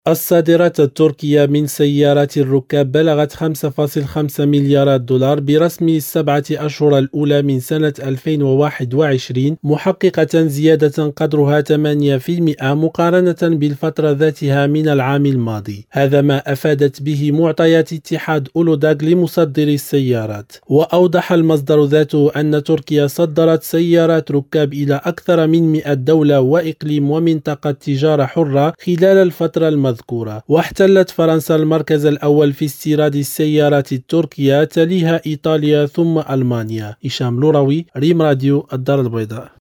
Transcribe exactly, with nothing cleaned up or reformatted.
الصادرات التركية من سيارات الركاب بلغت خمسة فاصلة خمسة مليارات دولار برسم السبعة أشهر الأولى من سنة ألفين وواحد وعشرين، محققة زيادة قدرها ثمانية بالمئة مقارنة بالفترة ذاتها من العام الماضي. هذا ما أفادت به معطيات اتحاد أولوداغ لمصدري السيارات. وأوضح المصدر ذاته أن تركيا صدرت سيارات ركاب إلى أكثر من مئة دولة وإقليم ومنطقة تجارة حرة خلال الفترة الماضية مذكورة. واحتلت فرنسا المركز الأول في استيراد السيارات التركية، تليها إيطاليا ثم ألمانيا. هشام لوروي، ريم راديو، الدار البيضاء.